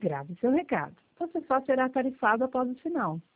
grave seu recado. Você só será tarifado após o sinal.